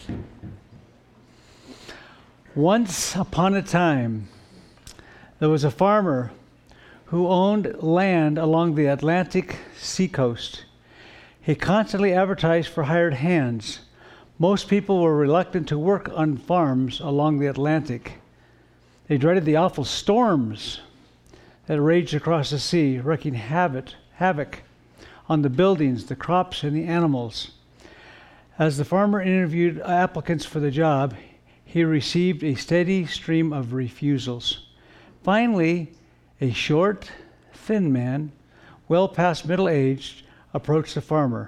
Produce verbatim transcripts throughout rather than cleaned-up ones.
Once upon a time, there was a farmer who owned land along the Atlantic seacoast. He constantly advertised for hired hands. Most people were reluctant to work on farms along the Atlantic. They dreaded the awful storms that raged across the sea, wreaking havoc, havoc on the buildings, the crops, and the animals. As the farmer interviewed applicants for the job, he received a steady stream of refusals. Finally, a short, thin man, well past middle age, approached the farmer.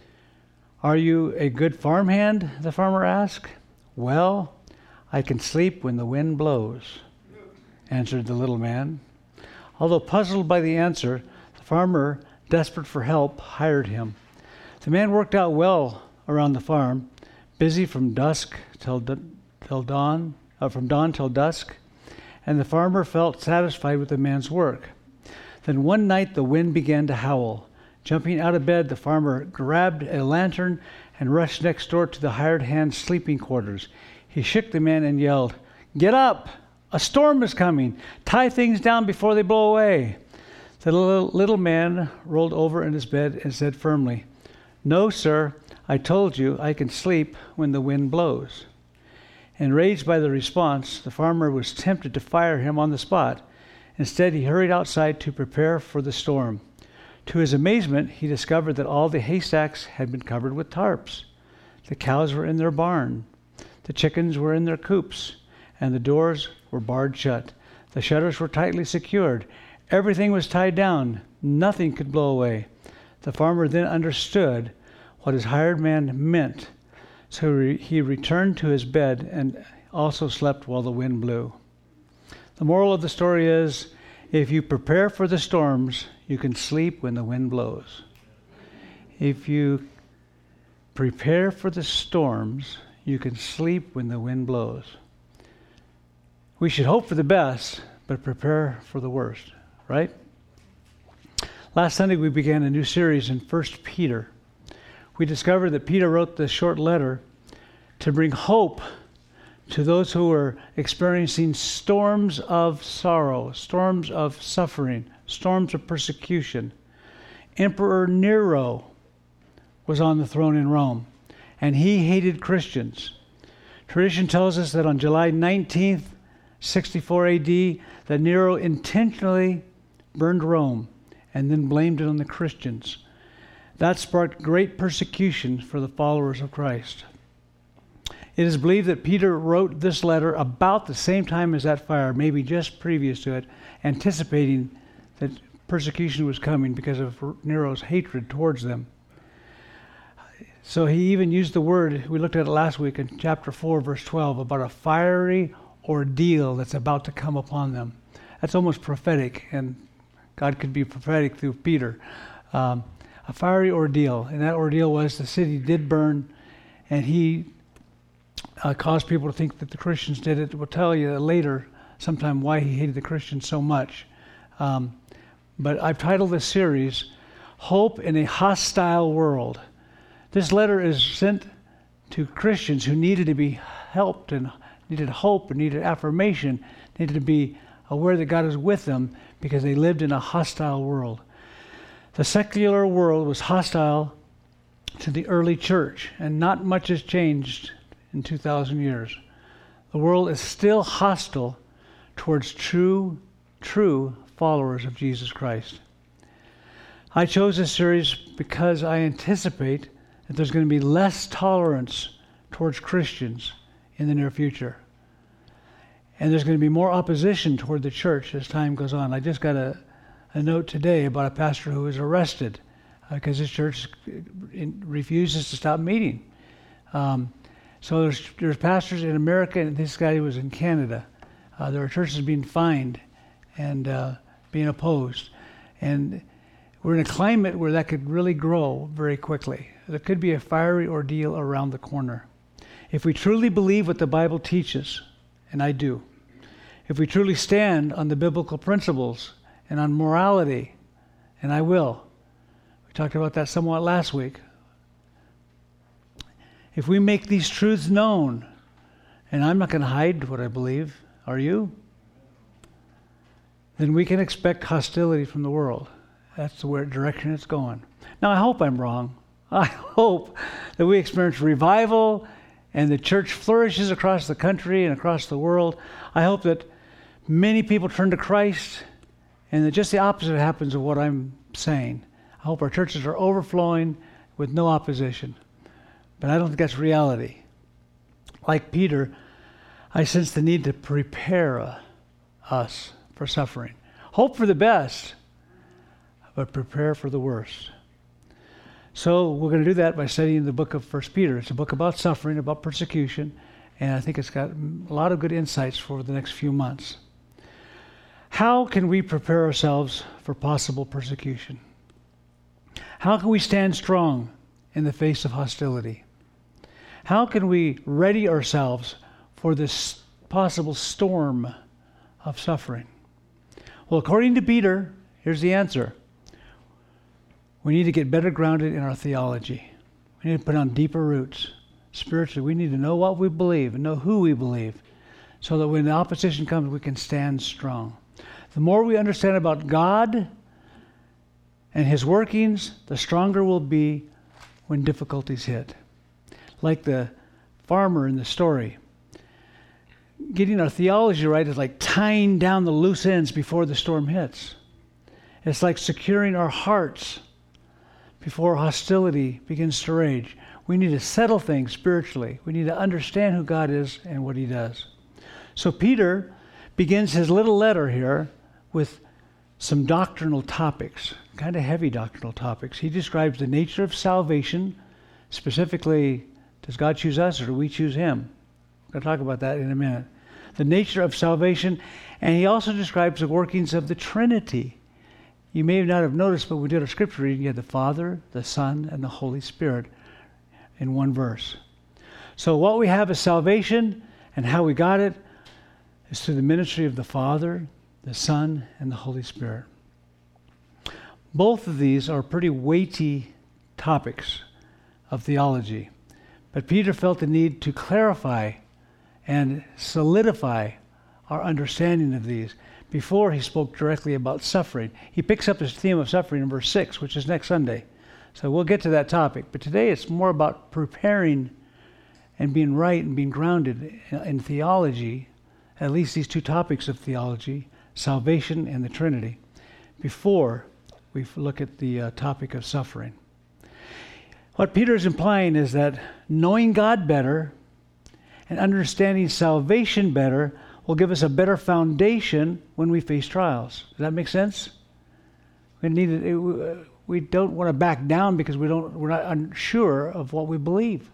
"Are you a good farmhand?" the farmer asked. "Well, I can sleep when the wind blows," answered the little man. Although puzzled by the answer, the farmer, desperate for help, hired him. The man worked out well around the farm, busy from dusk till, d- till dawn, uh, from dawn till dusk, and the farmer felt satisfied with the man's work. Then one night the wind began to howl. Jumping out of bed, the farmer grabbed a lantern and rushed next door to the hired hand's sleeping quarters. He shook the man and yelled, "Get up! A storm is coming! Tie things down before they blow away!" The little, little man rolled over in his bed and said firmly, "No, sir, I told you I can sleep when the wind blows." Enraged by the response, the farmer was tempted to fire him on the spot. Instead, he hurried outside to prepare for the storm. To his amazement, he discovered that all the haystacks had been covered with tarps. The cows were in their barn. The chickens were in their coops, and the doors were barred shut. The shutters were tightly secured. Everything was tied down. Nothing could blow away. The farmer then understood what his hired man meant. So re- he returned to his bed and also slept while the wind blew. The moral of the story is, if you prepare for the storms, you can sleep when the wind blows. If you prepare for the storms, you can sleep when the wind blows. We should hope for the best, but prepare for the worst, right? Last Sunday, we began a new series in First Peter. We discovered that Peter wrote this short letter to bring hope to those who were experiencing storms of sorrow, storms of suffering, storms of persecution. Emperor Nero was on the throne in Rome, and he hated Christians. Tradition tells us that on July nineteenth, sixty-four A D, that Nero intentionally burned Rome and then blamed it on the Christians. That sparked great persecution for the followers of Christ. It is believed that Peter wrote this letter about the same time as that fire, maybe just previous to it, anticipating that persecution was coming because of Nero's hatred towards them. So he even used the word, we looked at it last week in chapter four, verse twelve, about a fiery ordeal that's about to come upon them. That's almost prophetic, and God could be prophetic through Peter. Um, a fiery ordeal, and that ordeal was the city did burn, and he uh, caused people to think that the Christians did it. We'll tell you later sometime why he hated the Christians so much. Um, but I've titled this series, Hope in a Hostile World. This letter is sent to Christians who needed to be helped and needed hope and needed affirmation, needed to be aware that God is with them because they lived in a hostile world. The secular world was hostile to the early church, and not much has changed in two thousand years. The world is still hostile towards true, true followers of Jesus Christ. I chose this series because I anticipate that there's going to be less tolerance towards Christians in the near future. And there's going to be more opposition toward the church as time goes on. I just got a, a note today about a pastor who was arrested because uh, his church refuses to stop meeting. Um, so there's, there's pastors in America, and this guy was in Canada. Uh, there are churches being fined and uh, being opposed. And we're in a climate where that could really grow very quickly. There could be a fiery ordeal around the corner. If we truly believe what the Bible teaches, and I do, if we truly stand on the biblical principles and on morality, and I will. We talked about that somewhat last week. if we make these truths known, and I'm not going to hide what I believe, are you? Then we can expect hostility from the world. That's the direction it's going. Now, I hope I'm wrong. I hope that we experience revival and the church flourishes across the country and across the world. I hope that many people turn to Christ and that just the opposite happens of what I'm saying. I hope our churches are overflowing with no opposition. But I don't think that's reality. Like Peter, I sense the need to prepare uh, us for suffering. Hope for the best, but prepare for the worst. So we're going to do that by studying the book of First Peter. It's a book about suffering, about persecution, and I think it's got a lot of good insights for the next few months. How can we prepare ourselves for possible persecution? How can we stand strong in the face of hostility? How can we ready ourselves for this possible storm of suffering? Well, according to Peter, here's the answer. We need to get better grounded in our theology. We need to put on deeper roots. Spiritually, we need to know what we believe and know who we believe so that when the opposition comes, we can stand strong. The more we understand about God and His workings, the stronger we'll be when difficulties hit. Like the farmer in the story. Getting our theology right is like tying down the loose ends before the storm hits. It's like securing our hearts before hostility begins to rage. We need to settle things spiritually. We need to understand who God is and what He does. So Peter begins his little letter here with some doctrinal topics, kind of heavy doctrinal topics. He describes the nature of salvation, specifically, does God choose us or do we choose Him? We're going to talk about that in a minute. The nature of salvation, and he also describes the workings of the Trinity. You may not have noticed, but we did a scripture reading. You had the Father, the Son, and the Holy Spirit in one verse. So what we have is salvation, and how we got it is through the ministry of the Father, the Son, and the Holy Spirit. Both of these are pretty weighty topics of theology. But Peter felt the need to clarify and solidify our understanding of these before he spoke directly about suffering. He picks up his theme of suffering in verse six, which is next Sunday. So we'll get to that topic. But today it's more about preparing and being right and being grounded in, in theology, at least these two topics of theology, salvation and the Trinity, before we look at the uh, topic of suffering. What Peter is implying is that knowing God better and understanding salvation better will give us a better foundation when we face trials. Does that make sense? We need it, we don't want to back down because we don't we're not unsure of what we believe.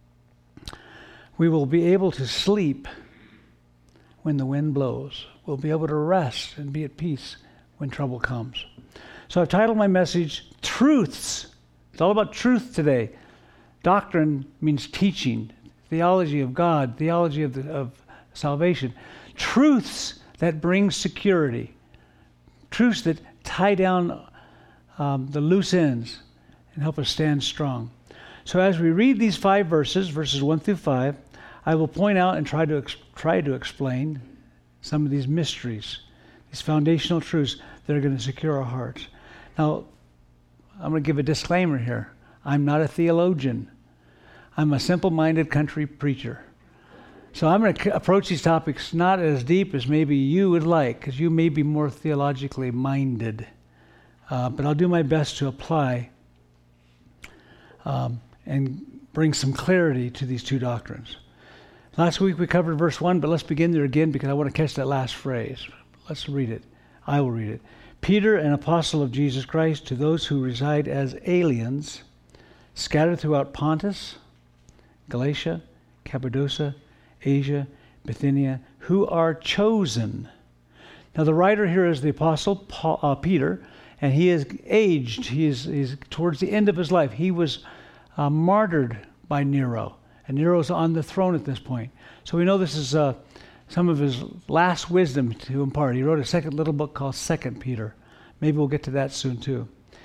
We will be able to sleep when the wind blows. We'll be able to rest and be at peace when trouble comes. So I've titled my message, Truths. It's all about truth today. Doctrine means teaching, theology of God, theology of, the, of salvation. Truths that bring security. Truths that tie down um, the loose ends and help us stand strong. So as we read these five verses, verses one through five, I will point out and try to ex- try to explain some of these mysteries, these foundational truths that are going to secure our hearts. Now, I'm going to give a disclaimer here. I'm not a theologian. I'm a simple-minded country preacher. So I'm going to c- approach these topics not as deep as maybe you would like, because you may be more theologically minded. Uh, but I'll do my best to apply um, and bring some clarity to these two doctrines. Last week we covered verse one, but let's begin there again because I want to catch that last phrase. Let's read it. I will read it. Peter, an apostle of Jesus Christ, to those who reside as aliens, scattered throughout Pontus, Galatia, Cappadocia, Asia, Bithynia, who are chosen. Now the writer here is the apostle Paul, uh, Peter, and he is aged. He is he's towards the end of his life. He was uh, martyred by Nero, and Nero's on the throne at this point. So we know this is uh, some of his last wisdom to impart. He wrote a second little book called Second Peter. Maybe we'll get to that soon too.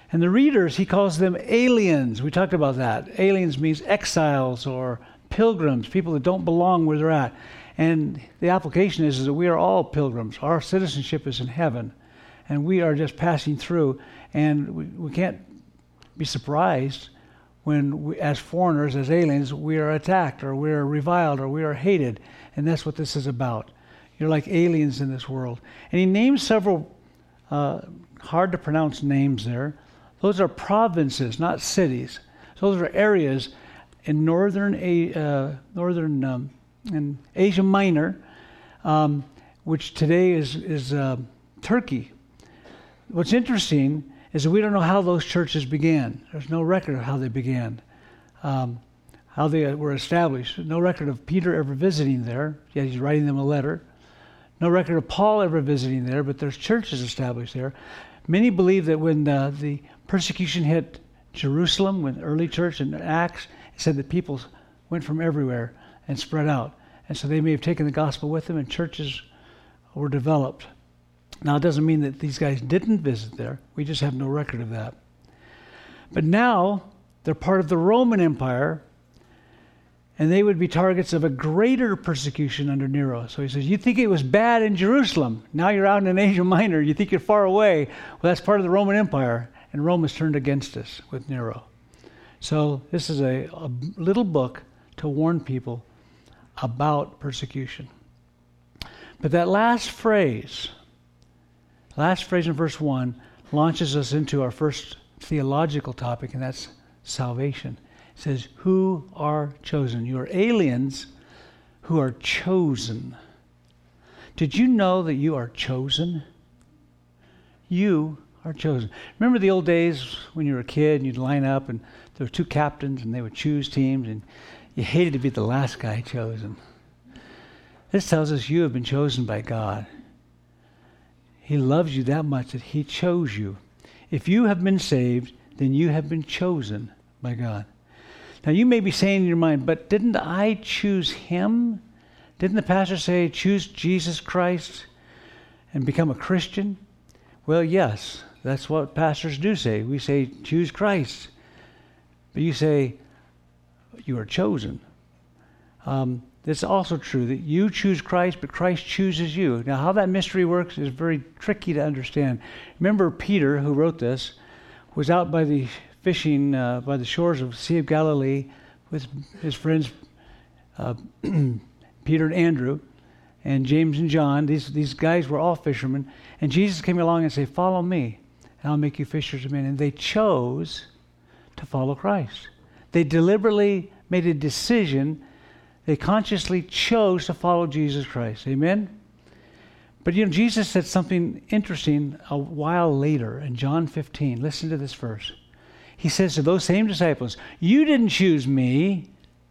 And the readers, he calls them aliens. We talked about that. Aliens means exiles or pilgrims, people that don't belong where they're at. And the application is, is that we are all pilgrims. Our citizenship is in heaven. And we are just passing through. And we, we can't be surprised when, we, as foreigners, as aliens, we are attacked or we are reviled or we are hated. And that's what this is about. You're like aliens in this world. And he names several uh, hard to pronounce names there. Those are provinces, not cities. So those are areas in northern uh, northern um, in Asia Minor, um, which today is is uh, Turkey. What's interesting is that we don't know how those churches began. There's no record of how they began, um, how they were established. No record of Peter ever visiting there. Yeah, he's writing them a letter. No record of Paul ever visiting there, but there's churches established there. Many believe that when uh, the persecution hit Jerusalem, when the early church in Acts, it said that people went from everywhere and spread out. And so they may have taken the gospel with them and churches were developed. Now, it doesn't mean that these guys didn't visit there. We just have no record of that. But now, they're part of the Roman Empire, and they would be targets of a greater persecution under Nero. So he says, you think it was bad in Jerusalem. Now you're out in Asia Minor. You think you're far away. Well, that's part of the Roman Empire. And Rome has turned against us with Nero. So this is a, a little book to warn people about persecution. But that last phrase, last phrase in verse one, launches us into our first theological topic, and that's salvation. It says, who are chosen? You are aliens who are chosen. Did you know that you are chosen? You are chosen. Remember the old days when you were a kid and you'd line up and there were two captains and they would choose teams and you hated to be the last guy chosen. This tells us you have been chosen by God. He loves you that much that he chose you. If you have been saved, then you have been chosen by God. Now you may be saying in your mind, but didn't I choose him? Didn't the pastor say, choose Jesus Christ and become a Christian? Well, yes, that's what pastors do say. We say, choose Christ. But you say, you are chosen. Um, it's also true that you choose Christ, but Christ chooses you. Now, how that mystery works is very tricky to understand. Remember Peter, who wrote this, was out by the fishing uh, by the shores of the Sea of Galilee with his friends uh, Peter and Andrew and James and John. These these guys were all fishermen. And Jesus came along and said, follow me, and I'll make you fishers of men. And they chose to follow Christ. They deliberately made a decision. They consciously chose to follow Jesus Christ. Amen? But you know, Jesus said something interesting a while later in John fifteen. Listen to this verse. He says to those same disciples, you didn't choose me,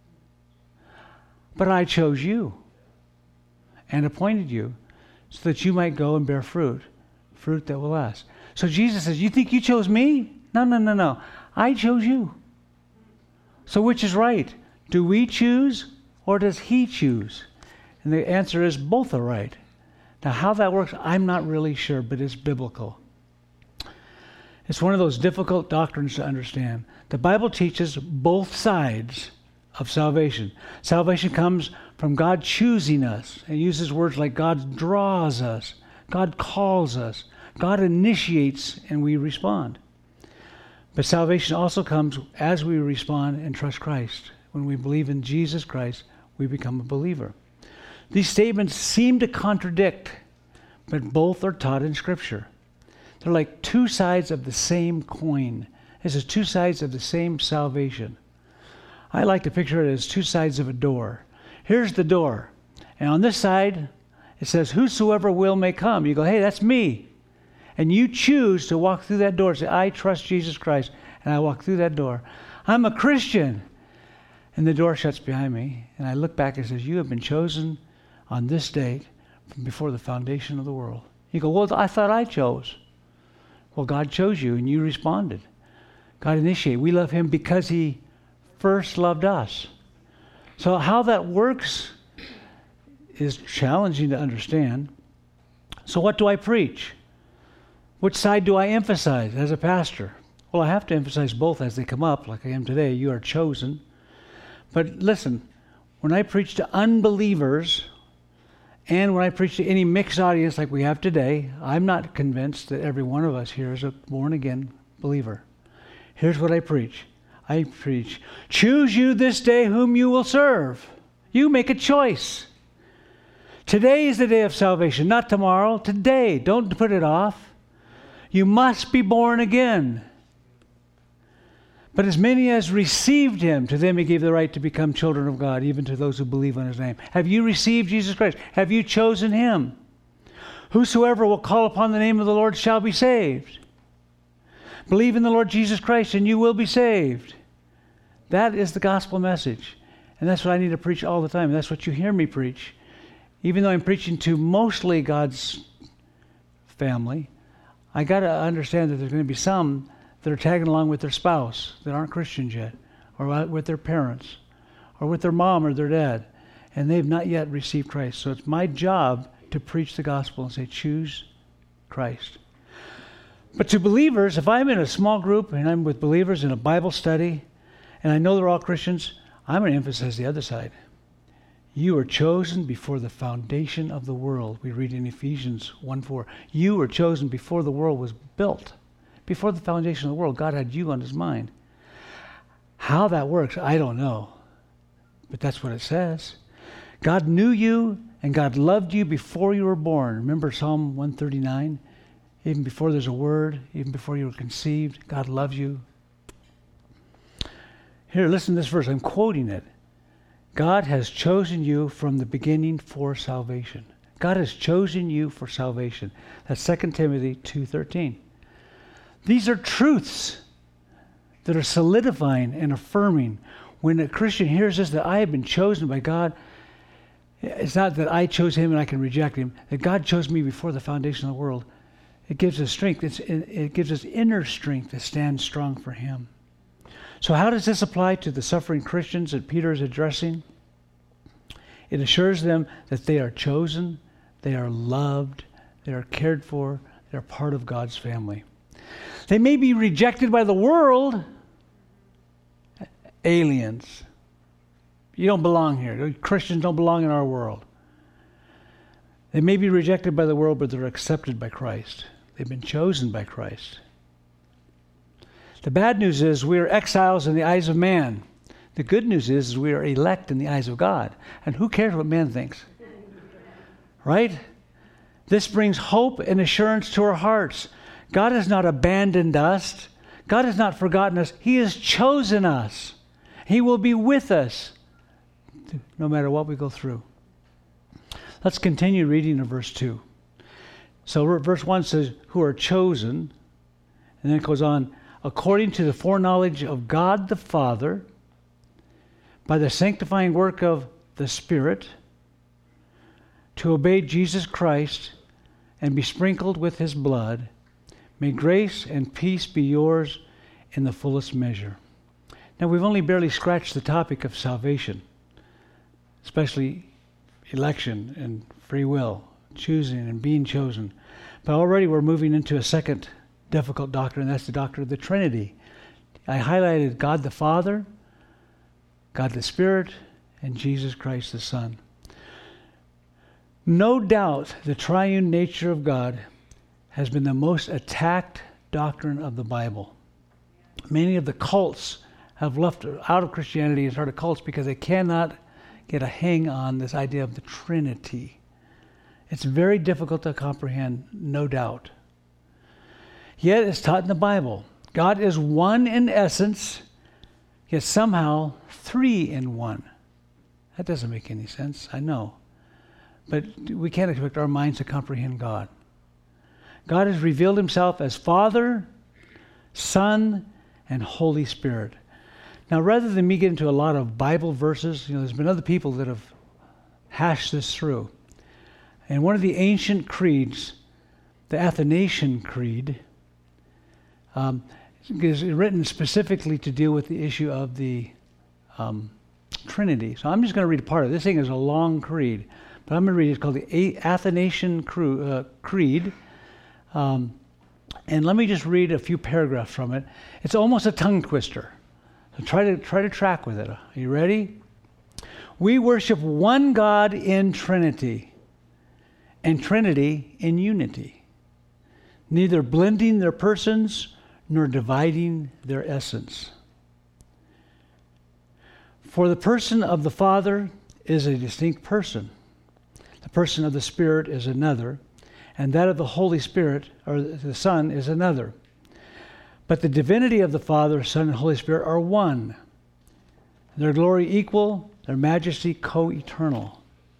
but I chose you and appointed you so that you might go and bear fruit, fruit that will last. So Jesus says, you think you chose me? No, no, no, no. I chose you. So which is right? Do we choose or does he choose? And the answer is both are right. Now how that works, I'm not really sure, but it's biblical. It's one of those difficult doctrines to understand. The Bible teaches both sides of salvation. Salvation comes from God choosing us. It uses words like God draws us, God calls us, God initiates, and we respond. But salvation also comes as we respond and trust Christ. When we believe in Jesus Christ, we become a believer. These statements seem to contradict, but both are taught in Scripture. They're like two sides of the same coin. This is two sides of the same salvation. I like to picture it as two sides of a door. Here's the door. And on this side, it says, whosoever will may come. You go, hey, that's me. And you choose to walk through that door. Say, I trust Jesus Christ. And I walk through that door. I'm a Christian. And the door shuts behind me. And I look back and says, you have been chosen on this date from before the foundation of the world. You go, well, I thought I chose. Well, God chose you and you responded. God initiated. We love him because he first loved us. So how that works is challenging to understand. So what do I preach? Which side do I emphasize as a pastor? Well, I have to emphasize both as they come up, like I am today. You are chosen. But listen, when I preach to unbelievers, and when I preach to any mixed audience like we have today, I'm not convinced that every one of us here is a born-again believer. Here's what I preach. I preach, choose you this day whom you will serve. You make a choice. Today is the day of salvation, not tomorrow. Today. Don't put it off. You must be born again. But as many as received him, to them he gave the right to become children of God, even to those who believe on his name. Have you received Jesus Christ? Have you chosen him? Whosoever will call upon the name of the Lord shall be saved. Believe in the Lord Jesus Christ and you will be saved. That is the gospel message. And that's what I need to preach all the time. That's what you hear me preach. Even though I'm preaching to mostly God's family, I got to understand that there's going to be some that are tagging along with their spouse that aren't Christians yet, or with their parents, or with their mom or their dad, and they've not yet received Christ. So it's my job to preach the gospel and say, choose Christ. But to believers, if I'm in a small group and I'm with believers in a Bible study, and I know they're all Christians, I'm going to emphasize the other side. You were chosen before the foundation of the world. We read in Ephesians one four. You were chosen before the world was built. Before the foundation of the world, God had you on his mind. How that works, I don't know. But that's what it says. God knew you and God loved you before you were born. Remember Psalm one thirty-nine? Even before there's a word, even before you were conceived, God loves you. Here, listen to this verse. I'm quoting it. God has chosen you from the beginning for salvation. God has chosen you for salvation. That's Second Timothy two thirteen. These are truths that are solidifying and affirming. When a Christian hears this, that I have been chosen by God, it's not that I chose him and I can reject him, that God chose me before the foundation of the world. It gives us strength. It's, it, it gives us inner strength to stand strong for him. So how does this apply to the suffering Christians that Peter is addressing? It assures them that they are chosen, they are loved, they are cared for, they are part of God's family. They may be rejected by the world. Aliens. You don't belong here. Christians don't belong in our world. They may be rejected by the world, but they're accepted by Christ. They've been chosen by Christ. The bad news is we are exiles in the eyes of man. The good news is, is we are elect in the eyes of God. And who cares what man thinks? Right? This brings hope and assurance to our hearts. God has not abandoned us. God has not forgotten us. He has chosen us. He will be with us no matter what we go through. Let's continue reading in verse two. So verse one says, who are chosen, and then it goes on, according to the foreknowledge of God the Father, by the sanctifying work of the Spirit, to obey Jesus Christ and be sprinkled with his blood, may grace and peace be yours in the fullest measure. Now, we've only barely scratched the topic of salvation, especially election and free will, choosing and being chosen. But already we're moving into a second difficult doctrine, and that's the doctrine of the Trinity. I highlighted God the Father, God the Spirit, and Jesus Christ the Son. No doubt the triune nature of God has been the most attacked doctrine of the Bible. Many of the cults have left out of Christianity and started cults because they cannot get a hang on this idea of the Trinity. It's very difficult to comprehend, no doubt. Yet it's taught in the Bible. God is one in essence, yet somehow three in one. That doesn't make any sense, I know. But we can't expect our minds to comprehend God. God has revealed himself as Father, Son, and Holy Spirit. Now, rather than me get into a lot of Bible verses, you know, there's been other people that have hashed this through. And one of the ancient creeds, the Athanasian Creed, um, is written specifically to deal with the issue of the um, Trinity. So I'm just going to read a part of it. This thing is a long creed, but I'm going to read it. It's called the Athanasian Creed. Um, And let me just read a few paragraphs from it. It's almost a tongue twister. So try to try to track with it. Are you ready? We worship one God in Trinity, and Trinity in unity, neither blending their persons nor dividing their essence. For the person of the Father is a distinct person. The person of the Spirit is another, and that of the Holy Spirit, or the Son, is another. But the divinity of the Father, Son, and Holy Spirit are one. Their glory equal, their majesty co-eternal.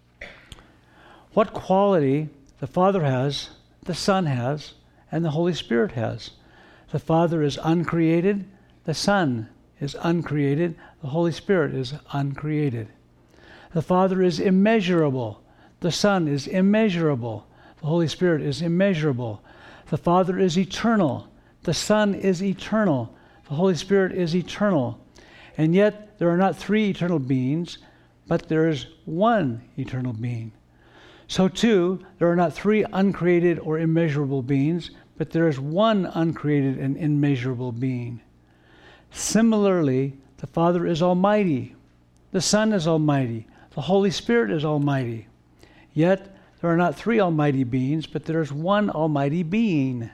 What quality the Father has, the Son has, and the Holy Spirit has. The Father is uncreated, the Son is uncreated, the Holy Spirit is uncreated. The Father is immeasurable, the Son is immeasurable, the Holy Spirit is immeasurable. The Father is eternal, the Son is eternal, the Holy Spirit is eternal. And yet there are not three eternal beings, but there is one eternal being. So too, there are not three uncreated or immeasurable beings, but there is one uncreated and immeasurable being. Similarly, the Father is almighty, the Son is almighty, the Holy Spirit is almighty. Yet there are not three almighty beings, but there is one almighty being.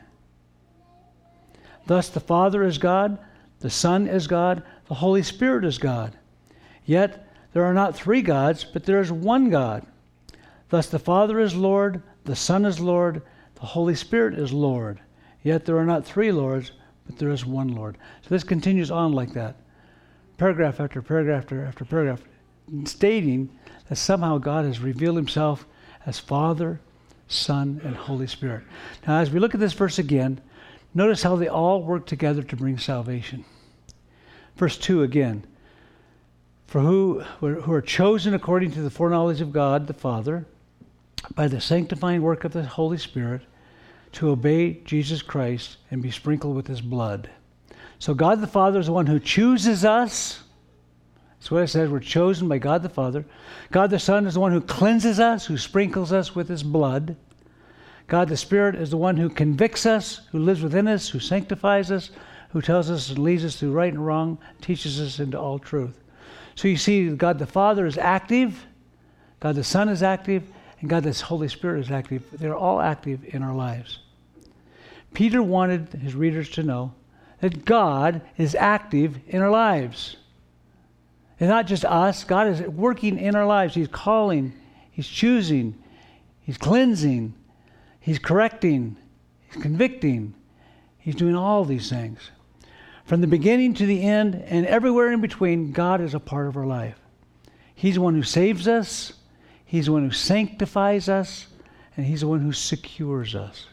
Thus the Father is God, the Son is God, the Holy Spirit is God. Yet there are not three gods, but there is one God. Thus the Father is Lord, the Son is Lord, the Holy Spirit is Lord. Yet there are not three Lords, but there is one Lord. So this continues on like that, paragraph after paragraph after, after paragraph, stating that somehow God has revealed himself as Father, Son, and Holy Spirit. Now as we look at this verse again, notice how they all work together to bring salvation. Verse two again. For who, who are chosen according to the foreknowledge of God the Father, by the sanctifying work of the Holy Spirit, to obey Jesus Christ and be sprinkled with his blood. So God the Father is the one who chooses us. That's what it says. We're chosen by God the Father. God the Son is the one who cleanses us, who sprinkles us with his blood. God the Spirit is the one who convicts us, who lives within us, who sanctifies us, who tells us and leads us through right and wrong, teaches us into all truth. So you see, God the Father is active, God the Son is active, and God the Holy Spirit is active. They're all active in our lives. Peter wanted his readers to know that God is active in our lives. It's not just us. God is working in our lives. He's calling, he's choosing, he's cleansing, he's correcting, he's convicting. He's doing all these things. From the beginning to the end and everywhere in between, God is a part of our life. He's the one who saves us, he's the one who sanctifies us, and he's the one who secures us.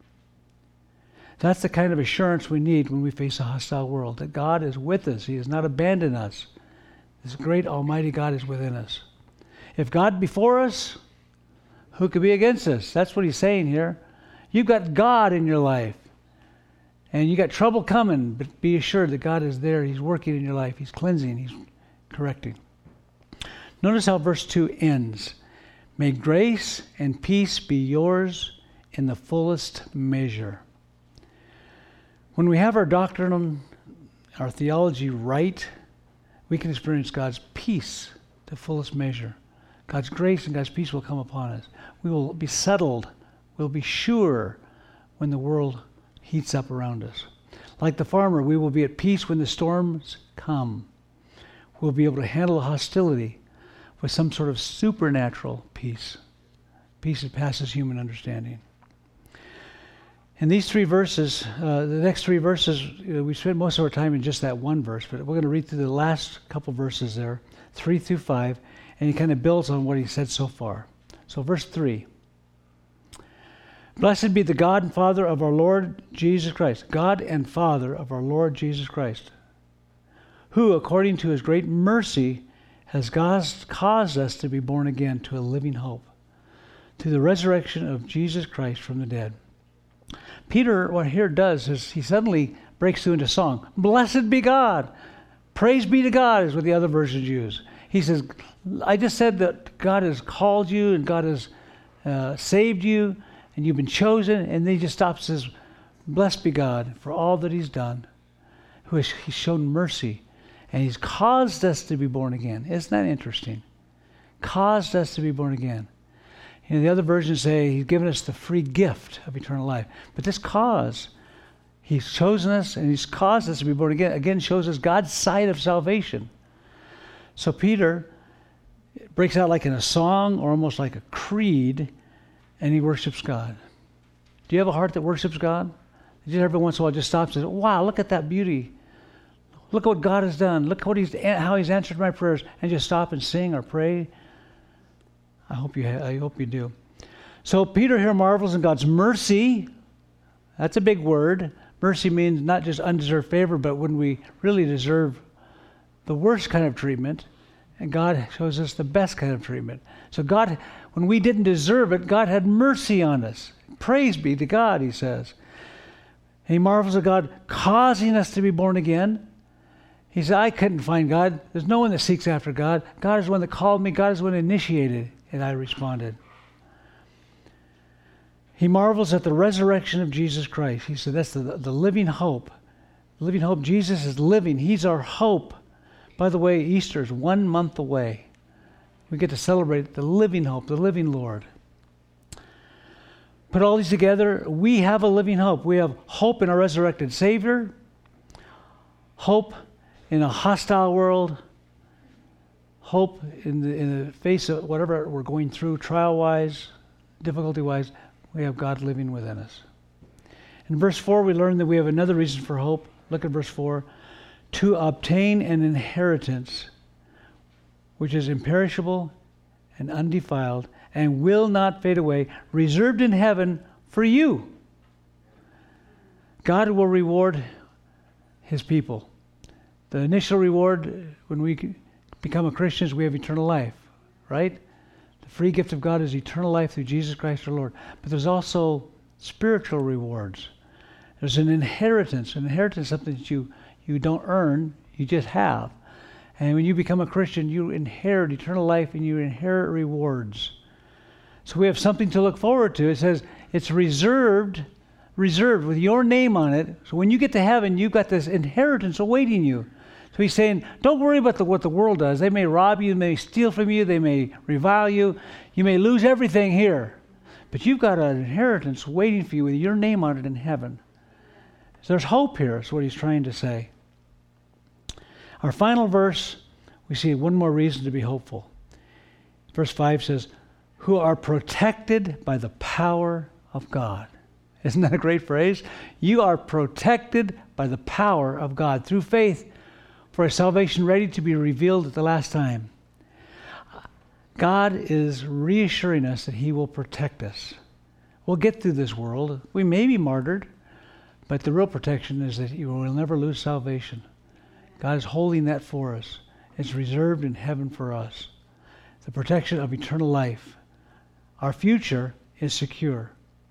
That's the kind of assurance we need when we face a hostile world, that God is with us. He has not abandoned us. This great almighty God is within us. If God before us, who could be against us? That's what he's saying here. You've got God in your life. And you got trouble coming, but be assured that God is there. He's working in your life. He's cleansing. He's correcting. Notice how verse two ends. May grace and peace be yours in the fullest measure. When we have our doctrine, our theology right, we can experience God's peace to fullest measure. God's grace and God's peace will come upon us. We will be settled. We'll be sure when the world heats up around us. Like the farmer, we will be at peace when the storms come. We'll be able to handle hostility with some sort of supernatural peace. Peace that passes human understanding. In these three verses, uh, the next three verses, uh, we spent most of our time in just that one verse, but we're going to read through the last couple verses there, three through five, and he kind of builds on what he said so far. So verse three. Blessed be the God and Father of our Lord Jesus Christ. God and Father of our Lord Jesus Christ, who, according to his great mercy, has caused us to be born again to a living hope, through the resurrection of Jesus Christ from the dead. Peter, what here does is he suddenly breaks through into song. Blessed be God. Praise be to God is what the other versions use. He says, I just said that God has called you and God has uh, saved you, and you've been chosen, and then he just stops and says, Blessed be God for all that he's done, who has he's shown mercy, and he's caused us to be born again. Isn't that interesting? Caused us to be born again. You know, the other versions say he's given us the free gift of eternal life. But this cause, he's chosen us and he's caused us to be born again, again shows us God's side of salvation. So Peter breaks out like in a song or almost like a creed, and he worships God. Do you have a heart that worships God? Just every once in a while just stops and says, wow, look at that beauty. Look what God has done. Look what he's how he's answered my prayers. And just stop and sing or pray. I hope you ha- I hope you do. So Peter here marvels in God's mercy. That's a big word. Mercy means not just undeserved favor, but when we really deserve the worst kind of treatment, and God shows us the best kind of treatment. So God, when we didn't deserve it, God had mercy on us. Praise be to God, he says. And he marvels at God causing us to be born again. He said, I couldn't find God. There's no one that seeks after God. God is the one that called me. God is the one that initiated, and I responded. He marvels at the resurrection of Jesus Christ. He said, that's the, the living hope. The living hope. Jesus is living. He's our hope. By the way, Easter is one month away. We get to celebrate the living hope, the living Lord. Put all these together, we have a living hope. We have hope in our resurrected Savior, hope in a hostile world, hope in the, in the face of whatever we're going through, trial-wise, difficulty-wise. We have God living within us. In verse four, we learn that we have another reason for hope. Look at verse four. To obtain an inheritance which is imperishable and undefiled and will not fade away, reserved in heaven for you. God will reward his people. The initial reward when we become a Christian is we have eternal life, right? The free gift of God is eternal life through Jesus Christ our Lord. But there's also spiritual rewards. There's an inheritance. An inheritance is something that you, you don't earn, you just have. And when you become a Christian, you inherit eternal life and you inherit rewards. So we have something to look forward to. It says it's reserved, reserved with your name on it. So when you get to heaven, you've got this inheritance awaiting you. So he's saying, don't worry about the, what the world does. They may rob you, they may steal from you, they may revile you. You may lose everything here. But you've got an inheritance waiting for you with your name on it in heaven. So there's hope here, is what he's trying to say. Our final verse, we see one more reason to be hopeful. Verse five says, who are protected by the power of God. Isn't that a great phrase? You are protected by the power of God through faith for a salvation ready to be revealed at the last time. God is reassuring us that he will protect us. We'll get through this world. We may be martyred, but the real protection is that you will never lose salvation. God is holding that for us. It's reserved in heaven for us. The protection of eternal life. Our future is secure.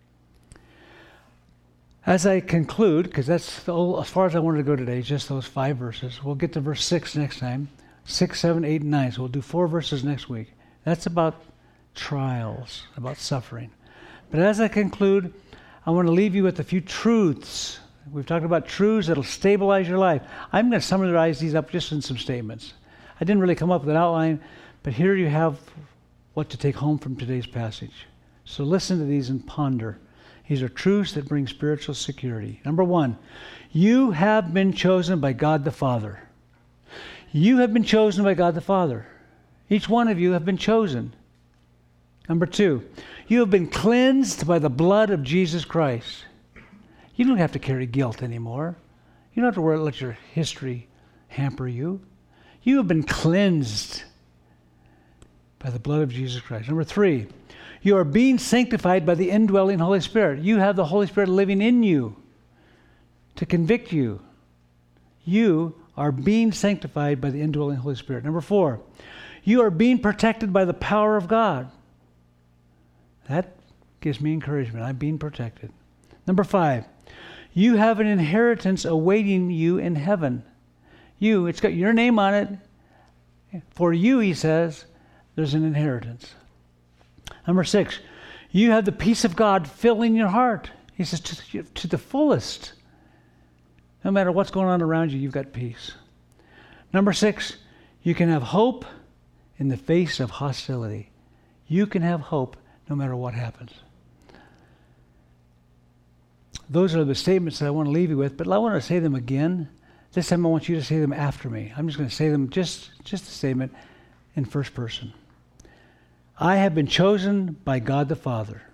As I conclude, because that's the old, as far as I wanted to go today, just those five verses. We'll get to verse six next time. Six, seven, eight, and nine. So we'll do four verses next week. That's about trials, about suffering. But as I conclude, I want to leave you with a few truths. We've talked about truths that'll stabilize your life. I'm going to summarize these up just in some statements. I didn't really come up with an outline, but here you have what to take home from today's passage. So listen to these and ponder. These are truths that bring spiritual security. Number one, you have been chosen by God the Father. You have been chosen by God the Father. Each one of you have been chosen. Number two, you have been cleansed by the blood of Jesus Christ. You don't have to carry guilt anymore. You don't have to worry, let your history hamper you. You have been cleansed by the blood of Jesus Christ. Number three, you are being sanctified by the indwelling Holy Spirit. You have the Holy Spirit living in you to convict you. You are being sanctified by the indwelling Holy Spirit. Number four, you are being protected by the power of God. That gives me encouragement. I'm being protected. Number five, you have an inheritance awaiting you in heaven. You, it's got your name on it. For you, he says, there's an inheritance. Number six, you have the peace of God filling your heart. He says, to the, to the fullest. No matter what's going on around you, you've got peace. Number six, you can have hope in the face of hostility. You can have hope no matter what happens. Those are the statements that I want to leave you with, but I want to say them again. This time I want you to say them after me. I'm just going to say them, just, just a statement in first person. I have been chosen by God the Father.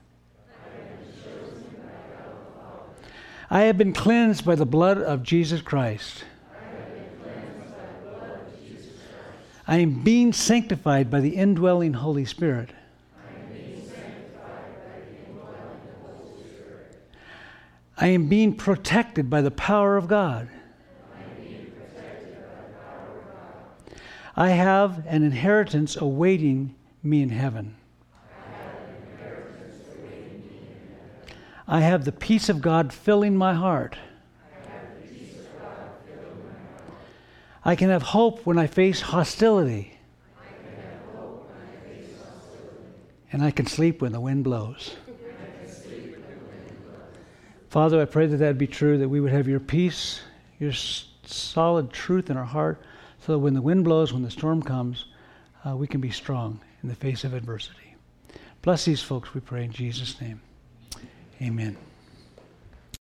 I have been cleansed by the blood of Jesus Christ. I am being sanctified by the indwelling Holy Spirit. I am being protected by the power of God. I have an inheritance awaiting me in heaven. I have the peace of God filling my heart. I can have hope when I face hostility. And I can sleep when the wind blows. Father, I pray that that be true, that we would have your peace, your s- solid truth in our heart, so that when the wind blows, when the storm comes, uh, we can be strong in the face of adversity. Bless these folks, we pray in Jesus' name. Amen.